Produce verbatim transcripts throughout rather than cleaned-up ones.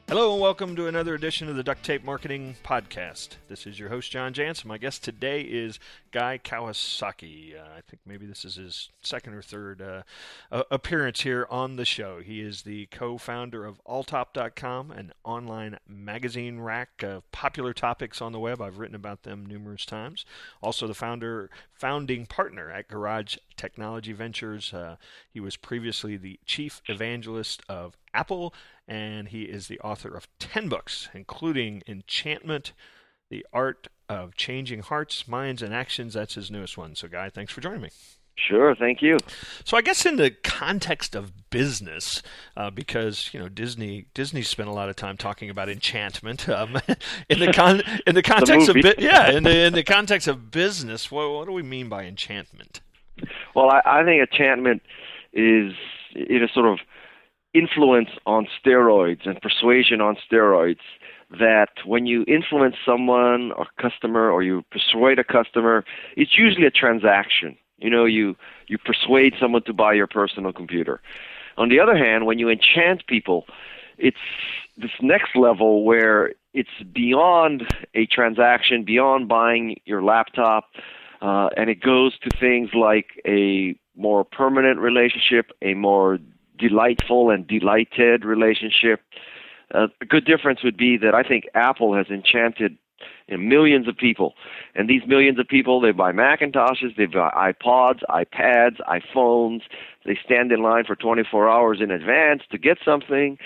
Hello and welcome to another edition of the Duct Tape Marketing Podcast. This is your host, John Jansen. My guest today is Guy Kawasaki. Uh, I think maybe this is his second or third uh, uh, appearance here on the show. He is the co-founder of Alltop dot com, an online magazine rack of popular topics on the web. I've written about them numerous times. Also the founder, founding partner at Garage Technology Ventures. Uh, he was previously the chief evangelist of Apple, and he is the author of ten books, including Enchantment, The Art of Changing Hearts, Minds, and Actions. That's his newest one. So, Guy, thanks for joining me. Sure, thank you. So I guess in the context of business, uh, because you know Disney Disney spent a lot of time talking about enchantment. Um, in the con in the context the of bu- yeah, in the in the context of business, what, what do we mean by enchantment? Well, I, I think enchantment is it is sort of influence on steroids and persuasion on steroids. That when you influence someone or customer, or you persuade a customer, it's usually a transaction. You know, you, you persuade someone to buy your personal computer. On the other hand, when you enchant people, it's this next level where it's beyond a transaction, beyond buying your laptop, uh, and it goes to things like a more permanent relationship, a more delightful and delighted relationship. Uh, a good difference would be that I think Apple has enchanted you know, millions of people. And these millions of people, they buy Macintoshes, they buy iPods, iPads, iPhones. They stand in line for twenty-four hours in advance to get something.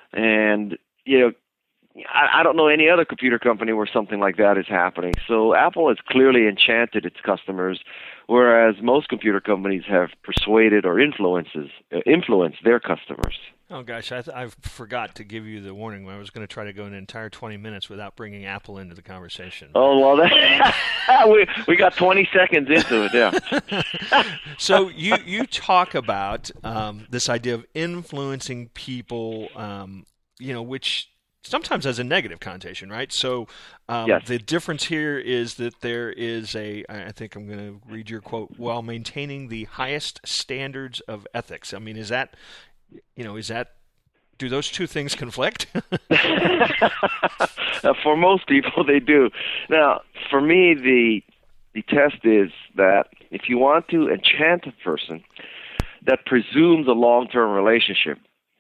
And, you know, I, I don't know any other computer company where something like that is happening. So Apple has clearly enchanted its customers, whereas most computer companies have persuaded or influences uh, influenced their customers. Oh, gosh, I, th- I forgot to give you the warning when I was going to try to go an entire twenty minutes without bringing Apple into the conversation. Oh, well, that, we, we got twenty seconds into it, yeah. So you, you talk about um, this idea of influencing people, um, you know, which sometimes has a negative connotation, right? So um, yes. The difference here is that there is a, I think I'm going to read your quote, while maintaining the highest standards of ethics. I mean, is that... You know, is that, do those two things conflict? For most people, they do. Now, for me, the the test is that if you want to enchant a person, that presumes a long-term relationship.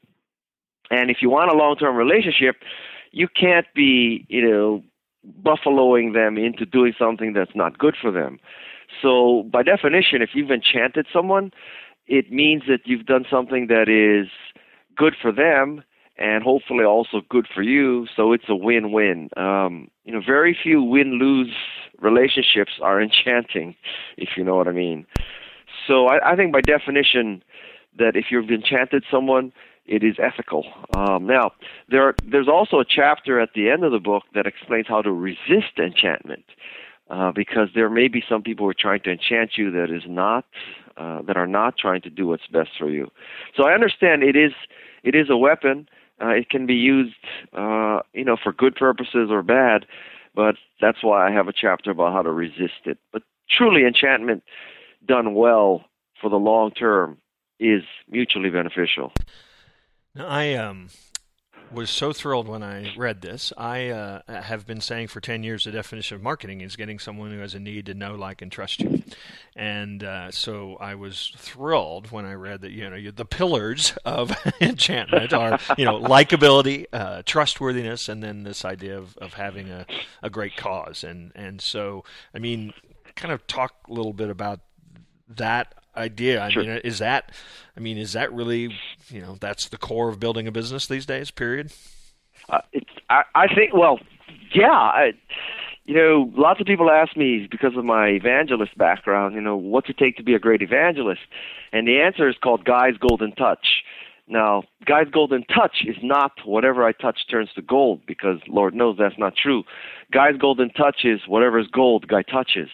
And if you want a long-term relationship, you can't be, you know, buffaloing them into doing something that's not good for them. So, by definition, if you've enchanted someone, it means that you've done something that is good for them and hopefully also good for you, so it's a win-win. Um, you know, very few win-lose relationships are enchanting, if you know what I mean. So I, I think by definition that if you've enchanted someone, it is ethical. Um, now, there are, there's also a chapter at the end of the book that explains how to resist enchantment. Uh, because there may be some people who are trying to enchant you that is not, uh, that are not trying to do what's best for you. So I understand it is, it is a weapon. Uh, it can be used, uh, you know, for good purposes or bad. But that's why I have a chapter about how to resist it. But truly, enchantment done well for the long term is mutually beneficial. Now, I um. was so thrilled when I read this. I uh, have been saying for ten years the definition of marketing is getting someone who has a need to know, like, and trust you. And uh, so I was thrilled when I read that, you know, the pillars of enchantment are, you know, likability, uh, trustworthiness, and then this idea of, of having a, a great cause. And, and so, I mean, kind of talk a little bit about that idea. I sure. mean, is that, I mean, is that really, you know, that's the core of building a business these days, period? Uh, it's, I, I think, well, yeah, I, you know, lots of people ask me because of my evangelist background, you know, what's it take to be a great evangelist? And the answer is called Guy's Golden Touch. Now, Guy's Golden Touch is not whatever I touch turns to gold, because Lord knows that's not true. Guy's Golden Touch is whatever is gold, Guy touches.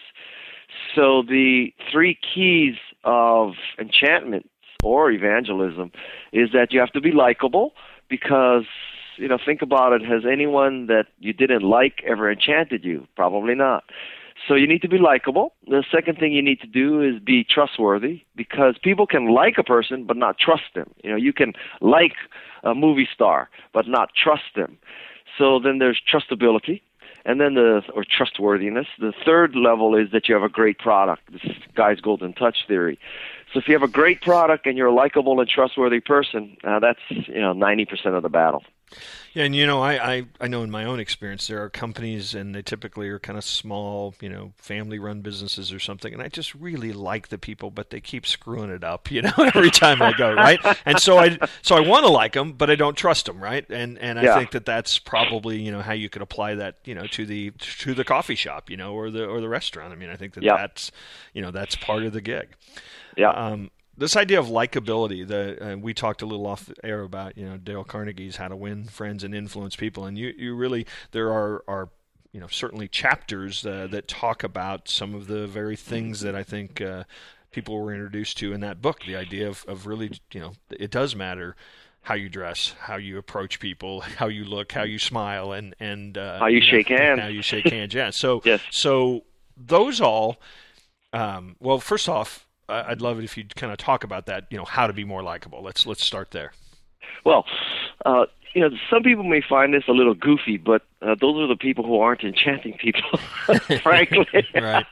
So the three keys of enchantment or evangelism is that you have to be likable, because, you know, think about it, has anyone that you didn't like ever enchanted you? Probably not. So you need to be likable. The second thing you need to do is be trustworthy, because people can like a person but not trust them. You know, you can like a movie star but not trust them. So then there's trustability, and then the or trustworthiness. The third level is that you have a great product. This is Guy's Golden Touch theory. So if you have a great product and you're a likable and trustworthy person, uh, that's you know ninety percent of the battle. Yeah, and you know, I, I, I know in my own experience there are companies, and they typically are kind of small, you know, family-run businesses or something, and I just really like the people, but they keep screwing it up, you know, every time I go, right? And so I so I want to like them, but I don't trust them, right? And and I yeah. think that that's probably, you know, how you could apply that, you know, to the to the coffee shop, you know, or the or the restaurant. I mean, I think that yeah. that's, you know, that's part of the gig. Yeah. Um, This idea of likability, the uh, we talked a little off the air about, you know, Dale Carnegie's How to Win Friends and Influence People, and you, you really there are, are you know certainly chapters uh, that talk about some of the very things that I think uh, people were introduced to in that book. The idea of, of really, you know, it does matter how you dress, how you approach people, how you look, how you smile, and and uh, how you, you shake know, hands, how you shake hands. Yeah. So yes. so those all. Um, well, first off, I'd love it if you'd kind of talk about that, you know, how to be more likable. Let's let's start there. Well, uh, you know, some people may find this a little goofy, but uh, those are the people who aren't enchanting people, frankly. Right.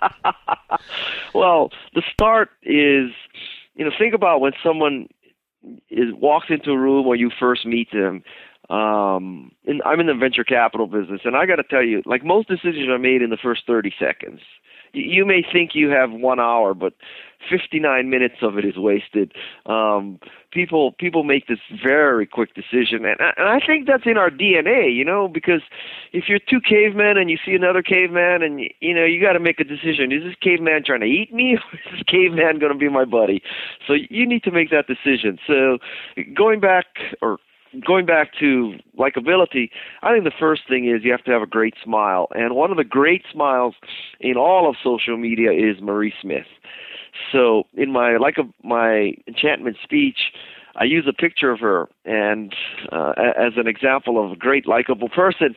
Well, the start is, you know, think about when someone is walks into a room or you first meet them. Um, and I'm in the venture capital business, and I got to tell you, like most decisions are made in the first thirty seconds. You may think you have one hour, but fifty-nine minutes of it is wasted. Um, people people make this very quick decision, and I, and I think that's in our D N A, you know, because if you're two cavemen and you see another caveman, and you, you know, you got to make a decision: is this caveman trying to eat me, or is this caveman going to be my buddy? So you need to make that decision. So going back or Going back to likability, I think the first thing is you have to have a great smile. And one of the great smiles in all of social media is Marie Smith. So in my like a, my enchantment speech, I use a picture of her and uh, as an example of a great likable person.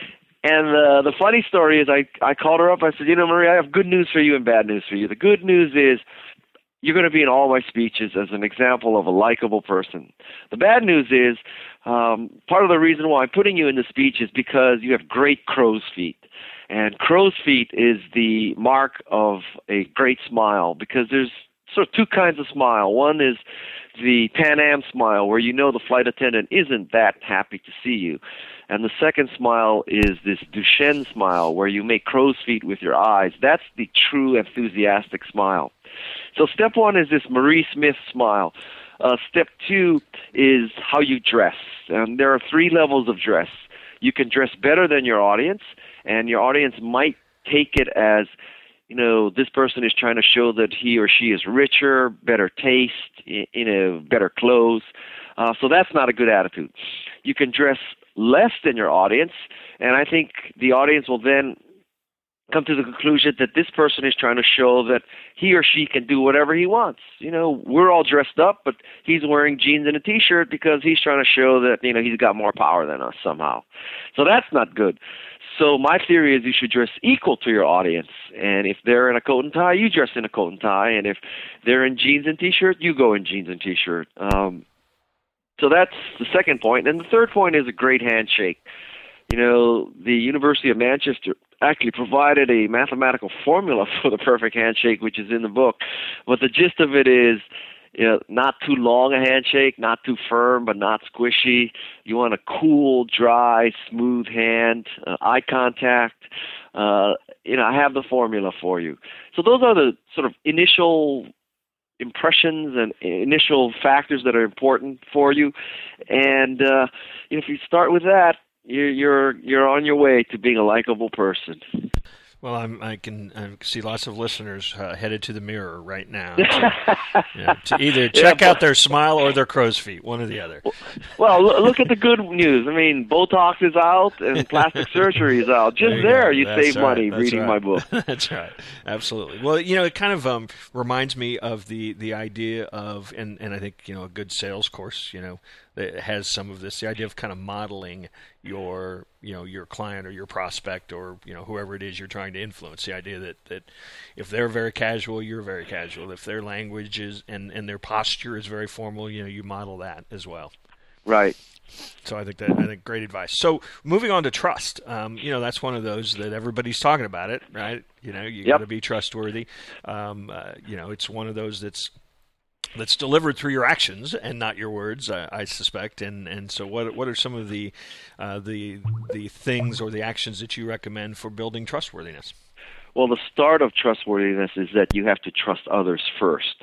And uh, the funny story is I, I called her up. I said, you know, Marie, I have good news for you and bad news for you. The good news is you're going to be in all my speeches as an example of a likable person. The bad news is um, part of the reason why I'm putting you in the speech is because you have great crow's feet. And crow's feet is the mark of a great smile, because there's sort of two kinds of smile. One is the Pan Am smile, where you know the flight attendant isn't that happy to see you. And the second smile is this Duchenne smile, where you make crow's feet with your eyes. That's the true enthusiastic smile. So step one is this Marie Smith smile. Uh, step two is how you dress. And there are three levels of dress. You can dress better than your audience, and your audience might take it as, you know, this person is trying to show that he or she is richer, better taste, you know, better clothes. Uh, so that's not a good attitude. You can dress less than your audience, and I think the audience will then come to the conclusion that this person is trying to show that he or she can do whatever he wants. You know, we're all dressed up, but he's wearing jeans and a T-shirt because he's trying to show that, you know, he's got more power than us somehow. So that's not good. So my theory is you should dress equal to your audience. And if they're in a coat and tie, you dress in a coat and tie. And if they're in jeans and T-shirt, you go in jeans and T-shirt. Um, so that's the second point. And the third point is a great handshake. You know, the University of Manchester actually provided a mathematical formula for the perfect handshake, which is in the book. But the gist of it is, you know, not too long a handshake, not too firm, but not squishy. You want a cool, dry, smooth hand, uh, eye contact. Uh, you know, I have the formula for you. So those are the sort of initial impressions and initial factors that are important for you. And uh, you know, if you start with that, You're you're you're on your way to being a likable person. Well, I'm, I can I see lots of listeners uh, headed to the mirror right now to, you know, to either check yeah, out their smile or their crow's feet, one or the other. Well, look at the good news. I mean, Botox is out and plastic surgery is out. Just there, there you save right. money That's reading right. my book. That's right. Absolutely. Well, you know, it kind of um, reminds me of the, the idea of, and, and I think, you know, a good sales course, you know, that has some of this, the idea of kind of modeling your, you know, your client or your prospect or, you know, whoever it is you're trying to influence. The idea that, that if they're very casual, you're very casual. If their language is and, and their posture is very formal, you know, you model that as well. Right. So I think that I think great advice. So moving on to trust, um, you know, that's one of those that everybody's talking about it, right? You know, you yep. got to be trustworthy. Um, uh, you know, it's one of those that's that's delivered through your actions and not your words, I, I suspect. And and so what what are some of the uh, the the things or the actions that you recommend for building trustworthiness? Well, the start of trustworthiness is that you have to trust others first.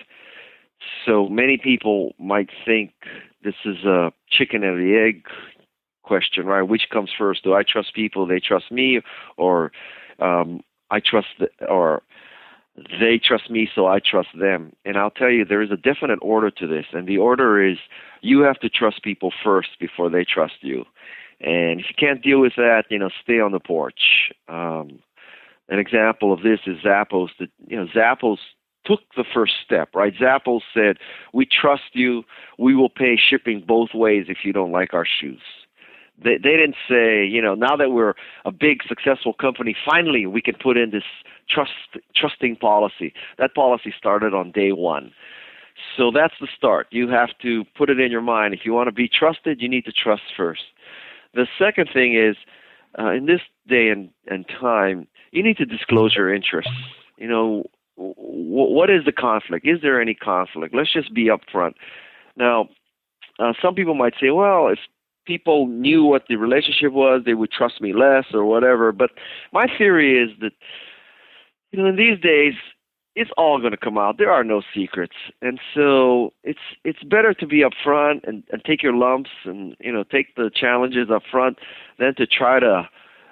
So many people might think this is a chicken and the egg question, right? Which comes first? Do I trust people? They trust me, or um, I trust, the, or they trust me, so I trust them. And I'll tell you, there is a definite order to this, and the order is you have to trust people first before they trust you. And if you can't deal with that, you know, stay on the porch. Um, an example of this is Zappos. That you know, Zappos took the first step, right? Zappos said, we trust you. We will pay shipping both ways if you don't like our shoes. They, they didn't say, you know, now that we're a big, successful company, finally we can put in this trust trusting policy. That policy started on day one. So that's the start. You have to put it in your mind. If you want to be trusted, you need to trust first. The second thing is, uh, in this day and, and time, you need to disclose your interests. You know, what is the conflict? Is there any conflict? Let's just be upfront. Now, uh, some people might say, well, if people knew what the relationship was, they would trust me less or whatever. But my theory is that, you know, in these days, it's all going to come out. There are no secrets. And so it's it's better to be upfront and, and take your lumps and, you know, take the challenges up front than to try to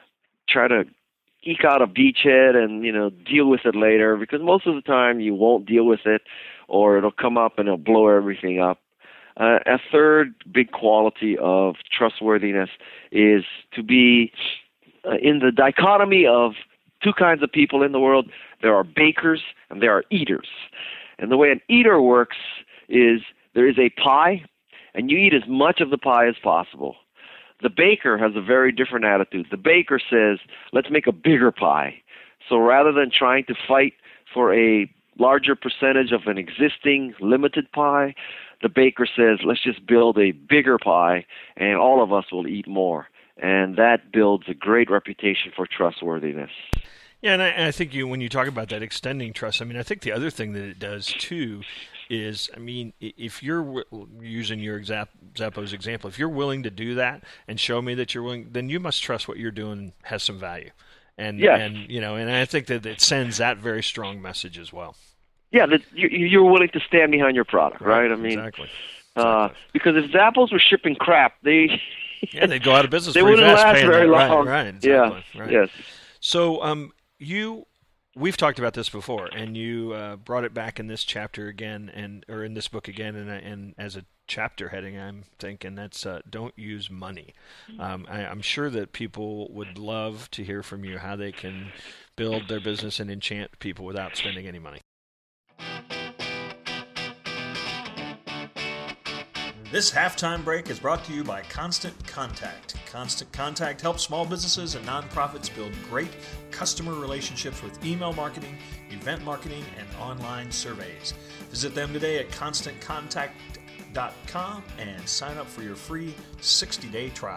try to eke out a beachhead and, you know, deal with it later, because most of the time you won't deal with it, or it'll come up and it'll blow everything up. Uh, a third big quality of trustworthiness is to be uh, in the dichotomy of two kinds of people in the world. There are bakers and there are eaters. And the way an eater works is there is a pie, and you eat as much of the pie as possible. The baker has a very different attitude. The baker says, let's make a bigger pie. So rather than trying to fight for a larger percentage of an existing limited pie, the baker says, let's just build a bigger pie, and all of us will eat more. And that builds a great reputation for trustworthiness. Yeah, and I, and I think you when you talk about that extending trust, I mean, I think the other thing that it does too is, I mean, if you're using your Zappos example, if you're willing to do that and show me that you're willing, then you must trust what you're doing has some value. And, yes. and you know, and I think that it sends that very strong message as well. Yeah, that you're willing to stand behind your product, right? right? I mean, exactly. Uh, because if Zappos were shipping crap, they yeah, they'd go out of business. They wouldn't fast last very that. long. Right, right, exactly. Yeah, right. yes. So, um, you. We've talked about this before, and you uh, brought it back in this chapter again, and or in this book again, and, and as a chapter heading, I'm thinking that's uh, don't use money. Um, I, I'm sure that people would love to hear from you how they can build their business and enchant people without spending any money. This halftime break is brought to you by Constant Contact. Constant Contact helps small businesses and nonprofits build great customer relationships with email marketing, event marketing, and online surveys. Visit them today at constant contact dot com and sign up for your free sixty-day trial.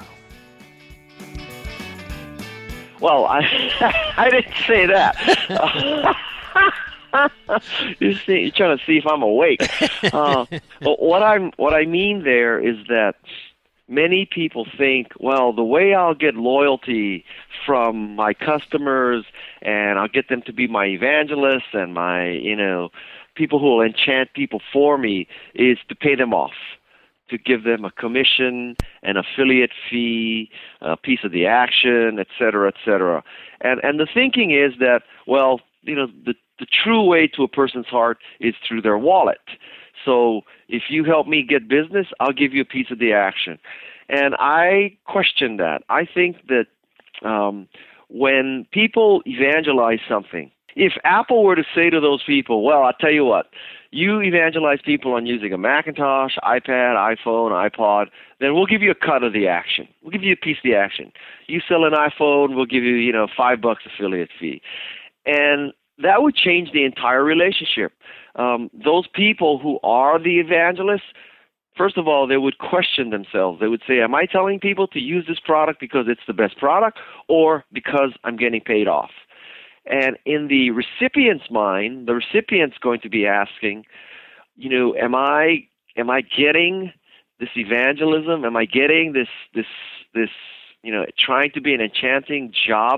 Well, I I didn't say that. You're, see, you're trying to see if I'm awake. Uh, but what I'm what I mean there is that many people think, well, the way I'll get loyalty from my customers and I'll get them to be my evangelists and my, you know, people who will enchant people for me is to pay them off, to give them a commission, an affiliate fee, a piece of the action, et cetera, et cetera. And and the thinking is that, well, you know, the the true way to a person's heart is through their wallet. So if you help me get business, I'll give you a piece of the action. And I question that. I think that um, when people evangelize something, if Apple were to say to those people, well, I'll tell you what, you evangelize people on using a Macintosh, iPad, iPhone, iPod, then we'll give you a cut of the action. We'll give you a piece of the action. You sell an iPhone, we'll give you, you know, five bucks affiliate fee. And that would change the entire relationship. Um, those people who are the evangelists, first of all, they would question themselves. They would say, am I telling people to use this product because it's the best product or because I'm getting paid off? And in the recipient's mind, the recipient's going to be asking, you know, am I am I getting this evangelism? Am I getting this this this you know, trying to be an enchanting job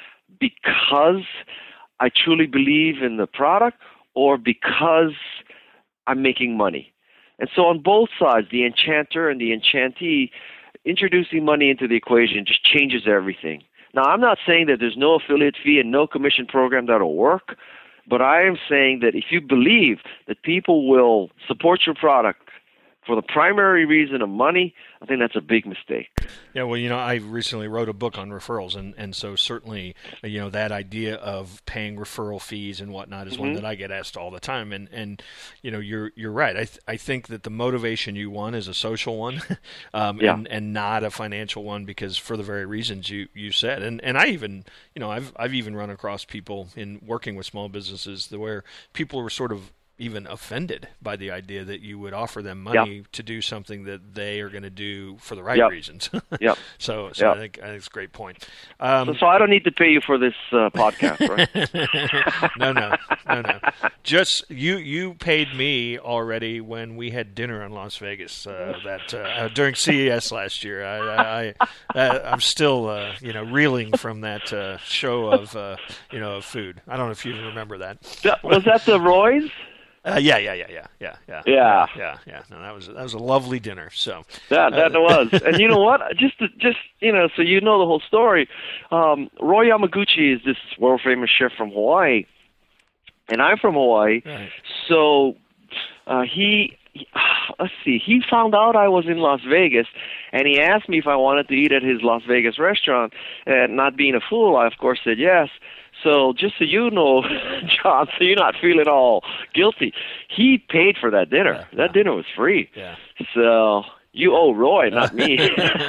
because I truly believe in the product or because I'm making money? And so on both sides, the enchanter and the enchantee, introducing money into the equation just changes everything. Now, I'm not saying that there's no affiliate fee and no commission program that'll work, but I am saying that if you believe that people will support your product for the primary reason of money, I think that's a big mistake. Yeah, well, you know, I recently wrote a book on referrals, and, and so certainly, you know, that idea of paying referral fees and whatnot is mm-hmm. one that I get asked all the time. And, and you know, you're you're right. I th- I think that the motivation you want is a social one, um, yeah. and, and not a financial one, because for the very reasons you, you said. And and I even, you know, I've I've even run across people in working with small businesses where people were sort of even offended by the idea that you would offer them money yep. to do something that they are going to do for the right yep. reasons. yep. So, so yep. I think I think it's a great point. Um, so, so I don't need to pay you for this uh, podcast, right? no, no, no, no. Just you. You paid me already when we had dinner in Las Vegas uh, that uh, during C E S last year. I, I, I I'm still uh, you know reeling from that uh, show of uh, you know of food. I don't know if you remember that. that was that the Roy's? Uh, yeah, yeah, yeah, yeah, yeah, yeah, yeah, yeah, yeah. No, that was that was a lovely dinner. So that that uh, was, and you know what? Just to, just you know, so you know the whole story. Um, Roy Yamaguchi is this world famous chef from Hawaii, and I'm from Hawaii. Right. So uh, he, he, let's see, he found out I was in Las Vegas, and he asked me if I wanted to eat at his Las Vegas restaurant. And not being a fool, I of course said yes. So just so you know, John, so you're not feeling all guilty, he paid for that dinner. Yeah, that yeah. dinner was free. Yeah. So you owe Roy, not me.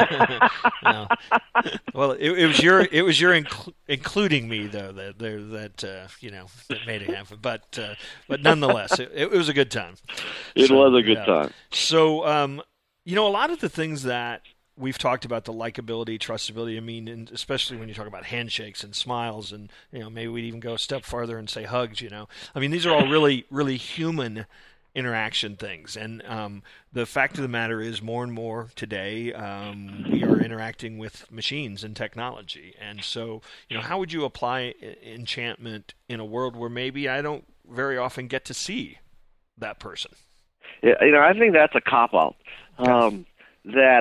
No. Well, it, it was your it was your inc- including me though that that uh, you know that made it happen. But uh, but nonetheless, it, it was a good time. It so, was a good yeah. time. So um, you know, a lot of the things that we've talked about, the likability, trustability. I mean, and especially when you talk about handshakes and smiles, and you know, maybe we'd even go a step farther and say hugs. You know, I mean, these are all really, really human interaction things. And um, the fact of the matter is, more and more today, um, we are interacting with machines and technology. And so, you know, how would you apply enchantment in a world where maybe I don't very often get to see that person? Yeah, you know, I think that's a cop-out. Okay. Um, that.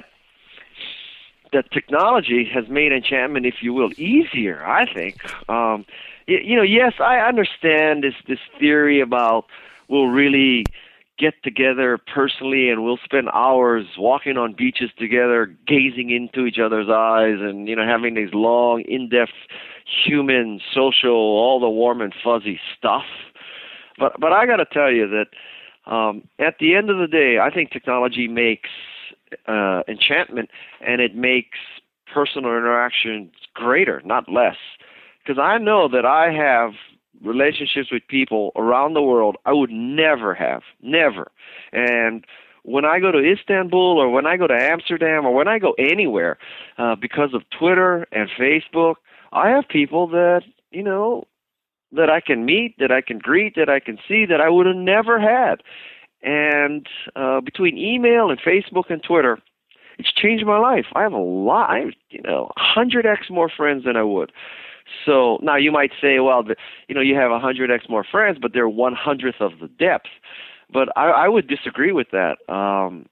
That technology has made enchantment, if you will, easier, I think. Um, you, you know, yes, I understand this, this theory about we'll really get together personally and we'll spend hours walking on beaches together, gazing into each other's eyes and, you know, having these long, in-depth human, social, all the warm and fuzzy stuff. But, but I got to tell you that um, at the end of the day, I think technology makes Uh, enchantment, and it makes personal interactions greater, not less. Because I know that I have relationships with people around the world I would never have, never. And when I go to Istanbul or when I go to Amsterdam or when I go anywhere, uh, because of Twitter and Facebook, I have people that, you know, that I can meet, that I can greet, that I can see that I would have never had. And uh, between email and Facebook and Twitter, it's changed my life. I have a lot, I have, you know, one hundred x more friends than I would. So now you might say, well, the, you know, you have one hundred x more friends, but they're one hundredth of the depth. But I, I would disagree with that. Um,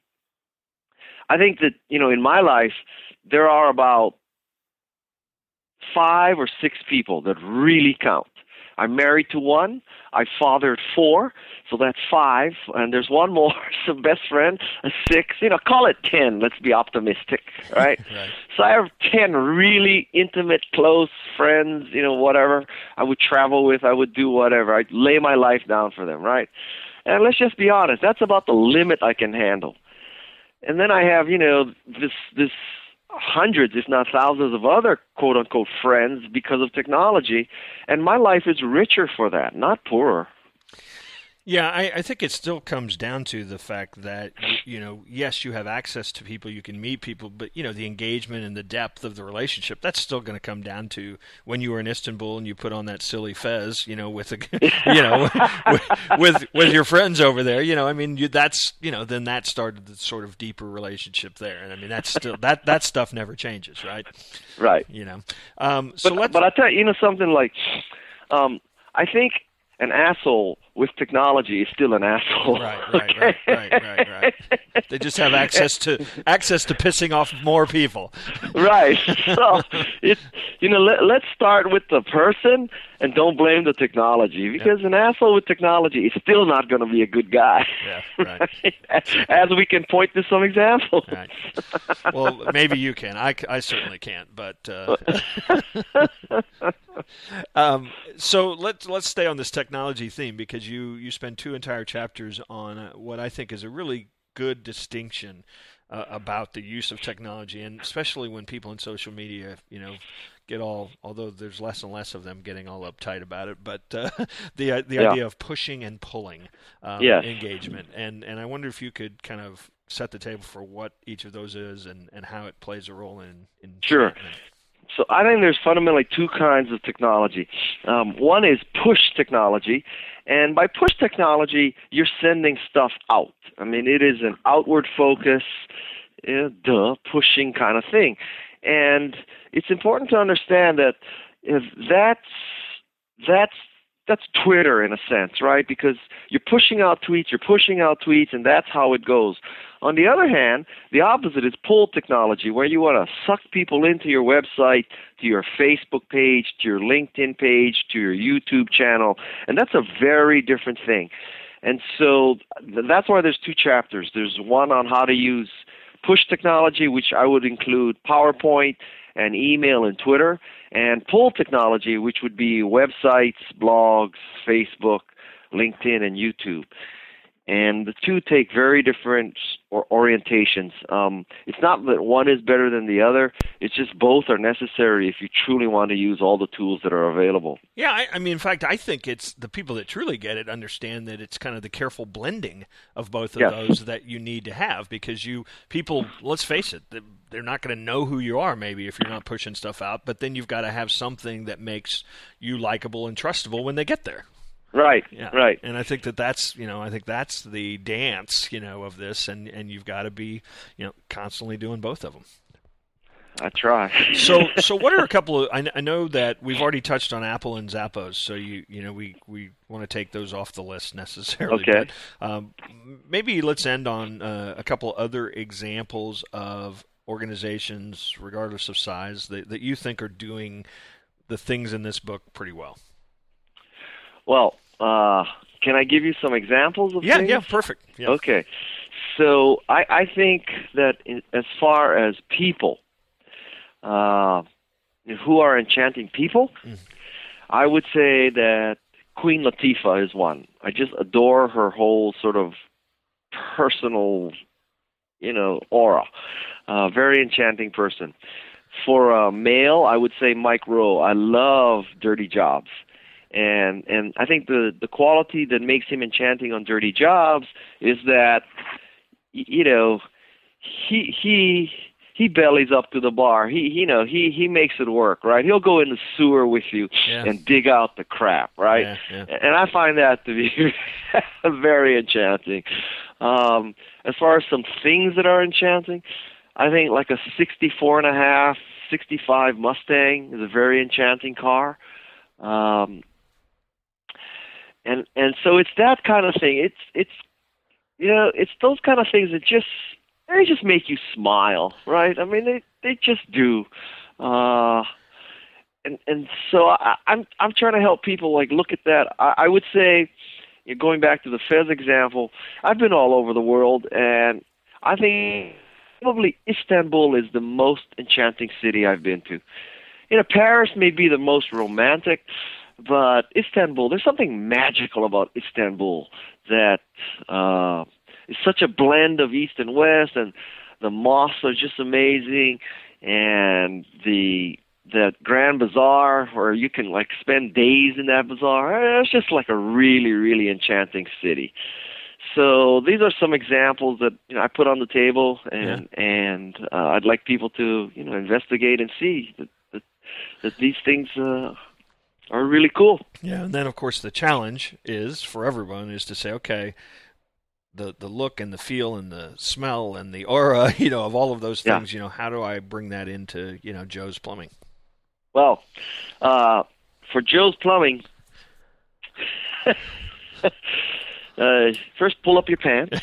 I think that, you know, in my life, there are about five or six people that really count. I'm married to one. I fathered four, so that's five. And there's one more, so best friend, a six. You know, call it ten. Let's be optimistic, right? Right. So I have ten really intimate, close friends, you know, whatever. I would travel with. I would do whatever. I'd lay my life down for them, right? And let's just be honest, that's about the limit I can handle. And then I have, you know, this this hundreds, if not thousands of other quote-unquote friends because of technology, and my life is richer for that, not poorer. Yeah, I, I think it still comes down to the fact that, you know, yes, you have access to people, you can meet people, but, you know, the engagement and the depth of the relationship, that's still going to come down to when you were in Istanbul and you put on that silly fez, you know, with, a, you know, with, with with your friends over there, you know, I mean, you, that's, you know, then that started the sort of deeper relationship there. And I mean, that's still, that, that stuff never changes, right? Right. You know, um, so but, let's, but I tell you, you know, something like, um, I think an asshole with technology is still an asshole. Right, right, right, right, right, right. They just have access to access to pissing off more people. Right. So it's you know let, let's start with the person and don't blame the technology, because yep. an asshole with technology is still not going to be a good guy. Yeah, right. As we can point to some examples. Right. Well, maybe you can. I, I certainly can't. But uh, um, so let's let's stay on this technology theme, because you you spend two entire chapters on uh, what I think is a really good distinction uh, about the use of technology, and especially when people in social media, you know, get all, although there's less and less of them getting all uptight about it, but uh, the the yeah. idea of pushing and pulling um, yes. engagement, and and I wonder if you could kind of set the table for what each of those is and, and how it plays a role in in sure. treatment. So I think there's fundamentally two kinds of technology. Um, one is push technology, and by push technology, you're sending stuff out. I mean, it is an outward focus, uh, duh, pushing kind of thing. And it's important to understand that if that's that's that's Twitter in a sense, right? Because you're pushing out tweets, you're pushing out tweets, and that's how it goes. On the other hand, the opposite is pull technology, where you want to suck people into your website, to your Facebook page, to your LinkedIn page, to your YouTube channel, and that's a very different thing. And so that's why there's two chapters. There's one on how to use push technology, which I would include PowerPoint and email and Twitter, and pull technology, which would be websites, blogs, Facebook, LinkedIn, and YouTube. And the two take very different or orientations. Um, it's not that one is better than the other. It's just both are necessary if you truly want to use all the tools that are available. Yeah, I, I mean, in fact, I think it's the people that truly get it understand that it's kind of the careful blending of both of yes. those that you need to have, because you people, let's face it, they're not going to know who you are maybe if you're not pushing stuff out, but then you've got to have something that makes you likable and trustable when they get there. Right, yeah. right. And I think that that's, you know, I think that's the dance, you know, of this, and, and you've got to be, you know, constantly doing both of them. I try. so, so what are a couple of, I, I know that we've already touched on Apple and Zappos, so you, you know, we, we want to take those off the list necessarily. Okay. But, um, maybe let's end on uh, a couple other examples of organizations, regardless of size, that, that you think are doing the things in this book pretty well. Well, uh, can I give you some examples of yeah, things? Yeah, perfect. Yeah. Okay. So I, I think that in, as far as people uh, who are enchanting people, mm. I would say that Queen Latifah is one. I just adore her whole sort of personal, you know, aura. Uh, very enchanting person. For a male, I would say Mike Rowe. I love Dirty Jobs. And and I think the, the quality that makes him enchanting on Dirty Jobs is that, you know, he he he bellies up to the bar. He you know he he makes it work, right? He'll go in the sewer with you yeah. and dig out the crap, right? Yeah, yeah. And I find that to be very enchanting. Um, as far as some things that are enchanting, I think like a sixty-four and a half, sixty-five Mustang is a very enchanting car. Um, And and so it's that kind of thing. It's it's you know it's those kind of things that just they just make you smile, right? I mean they they just do. Uh, and and so I, I'm I'm trying to help people like look at that. I, I would say, you know, going back to the Fez example, I've been all over the world, and I think probably Istanbul is the most enchanting city I've been to. You know, Paris may be the most romantic. but Istanbul, there's something magical about Istanbul that uh, is such a blend of East and West, and the mosques are just amazing, and the the Grand Bazaar, where you can like spend days in that bazaar. It's just like a really, really enchanting city. So these are some examples that you know I put on the table, and yeah. and uh, I'd like people to you know investigate and see that that, that these things uh, are really cool. Yeah, and then of course the challenge is for everyone is to say, okay, the the look and the feel and the smell and the aura, you know, of all of those things, yeah. you know, how do I bring that into you know Joe's Plumbing? Well, uh, for Joe's Plumbing. Uh, first, pull up your pants.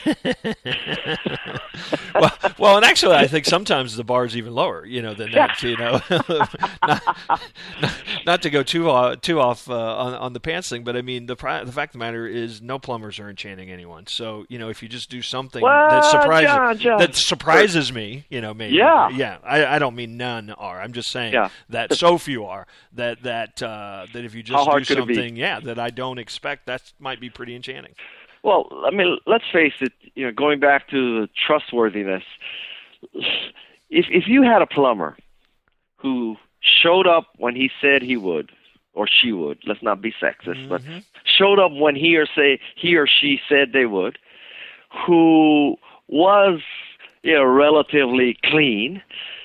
well, well, and actually, I think sometimes the bar's even lower, you know, than that. You know, not, not, not to go too uh, too off uh, on on the pants thing, but I mean, the the fact of the matter is, no plumbers are enchanting anyone. So, you know, if you just do something well, that surprises John, John. that surprises me, you know, maybe, yeah, yeah. I, I don't mean none are. I'm just saying yeah. that so few are that that uh, that if you just do something, yeah, that I don't expect, that might be pretty enchanting. Well, I mean, let's face it, you know, going back to trustworthiness, if if you had a plumber who showed up when he said he would, or she would, let's not be sexist, mm-hmm. but showed up when he or say he or she said they would, who was, you know, relatively clean,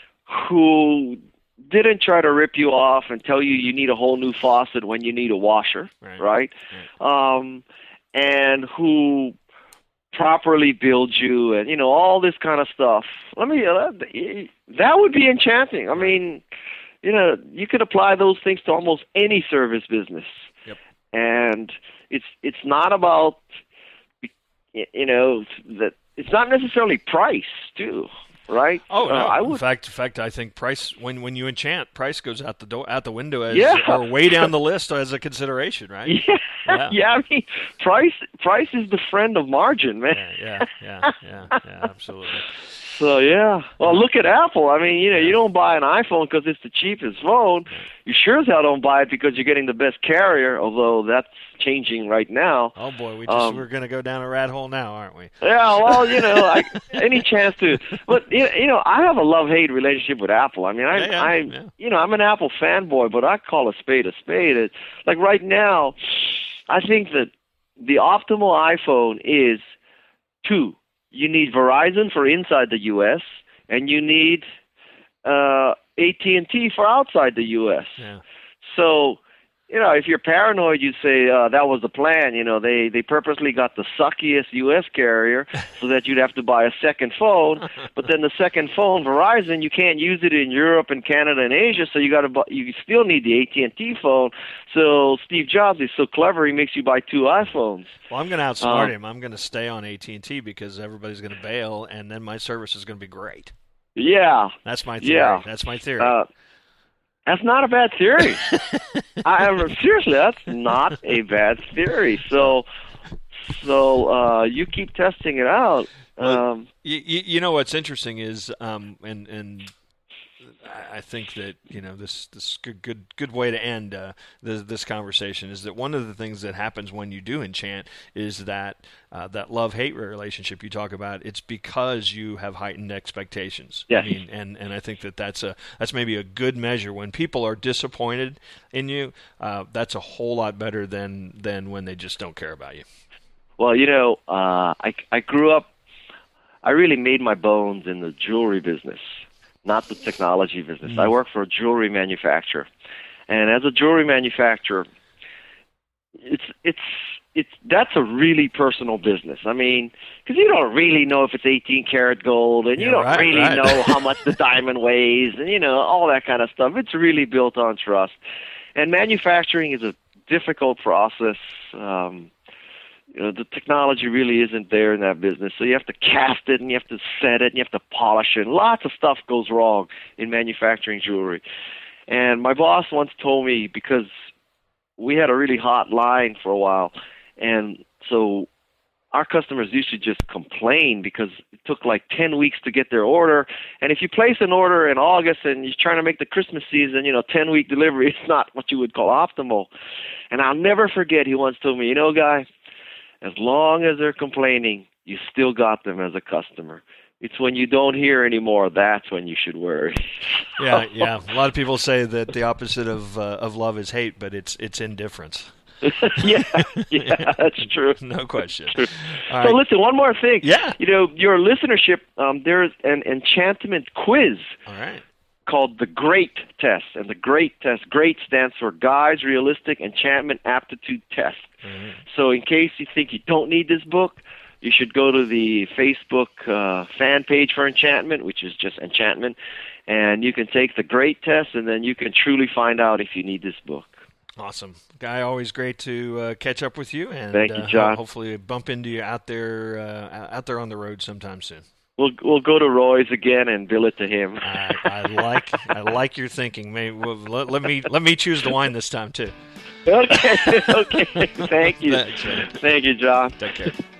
who didn't try to rip you off and tell you you need a whole new faucet when you need a washer, right? right? right. Um, and who properly builds you, and you know all this kind of stuff. Let me uh, that would be enchanting. I mean, you know, you could apply those things to almost any service business, yep. and it's it's not about you know that it's not necessarily price too. Right? Oh, no. Uh, I would... In fact, in fact, I think price when, when you enchant, price goes out the door, out the window, as, yeah. or way down the list as a consideration, right? Yeah. yeah, yeah. I mean, price price is the friend of margin, man. Yeah, yeah, yeah, yeah, yeah absolutely. So yeah, well, look at Apple. I mean, you know, you don't buy an iPhone because it's the cheapest phone. You sure as hell don't buy it because you're getting the best carrier. Although that's changing right now. Oh boy, we just um, we're going to go down a rat hole now, aren't we? Yeah, well, you know, I, any chance to. But you know, I have a love-hate relationship with Apple. I mean, I, yeah, yeah, I, yeah. you know, I'm an Apple fanboy, but I call a spade a spade. It, like right now, I think that the optimal iPhone is two. You need Verizon for inside the U S, and you need uh, A T and T for outside the U S. Yeah. So, you know, if you're paranoid, you say uh, that was the plan. You know, they, they purposely got the suckiest U S carrier so that you'd have to buy a second phone. But then the second phone, Verizon, you can't use it in Europe and Canada and Asia, so you got to buy, you still need the A T and T phone. So Steve Jobs is so clever, he makes you buy two iPhones. Well, I'm going to outsmart um, him. I'm going to stay on A T and T because everybody's going to bail, and then my service is going to be great. Yeah. That's my theory. Yeah. That's my theory. Uh, That's not a bad theory. I seriously, that's not a bad theory. So, so uh, you keep testing it out. Well, um, you, you know what's interesting is, um, and and I think that you know this this good good good way to end uh, this this conversation is that one of the things that happens when you do enchant is that uh, that love hate relationship you talk about. It's because you have heightened expectations. Yes. I mean, and and I think that that's a that's maybe a good measure when people are disappointed in you. Uh, that's a whole lot better than than when they just don't care about you. Well, you know, uh, I I grew up. I really made my bones in the jewelry business, not the technology business. Mm-hmm. I work for a jewelry manufacturer, and as a jewelry manufacturer, it's it's it's that's a really personal business. I mean, because you don't really know if it's eighteen karat gold, and yeah, you don't right, really right. know how much the diamond weighs, and you know all that kind of stuff. It's really built on trust, and manufacturing is a difficult process. Um, You know, the technology really isn't there in that business. So you have to cast it, and you have to set it, and you have to polish it. Lots of stuff goes wrong in manufacturing jewelry. And my boss once told me, because we had a really hot line for a while, and so our customers used to just complain because it took like ten weeks to get their order. And if you place an order in August and you're trying to make the Christmas season, you know, ten-week delivery, it's not what you would call optimal. And I'll never forget, he once told me, you know, Guy, as long as they're complaining, you still got them as a customer. It's when you don't hear anymore, that's when you should worry. Yeah, yeah. A lot of people say that the opposite of uh, of love is hate, but it's it's indifference. yeah, yeah, that's true. No question. True. All so right. listen, one more thing. Yeah. You know, your listenership, um, there's an enchantment quiz. All right. Called the GREAT test. And the GREAT test, GREAT stands for Guy's Realistic Enchantment Aptitude Test. Mm-hmm. So in case you think you don't need this book, you should go to the Facebook uh, fan page for Enchantment, which is just Enchantment, and you can take the GREAT test, and then you can truly find out if you need this book. Awesome. Guy, always great to uh, catch up with you. And Thank you, uh, John. hopefully bump into you out there, uh, out there on the road sometime soon. We'll we'll go to Roy's again and bill it to him. I, I like I like your thinking. Maybe well, let, let me let me choose the wine this time too. Okay, okay. Thank you. Thanks, Thank you, John. Take care.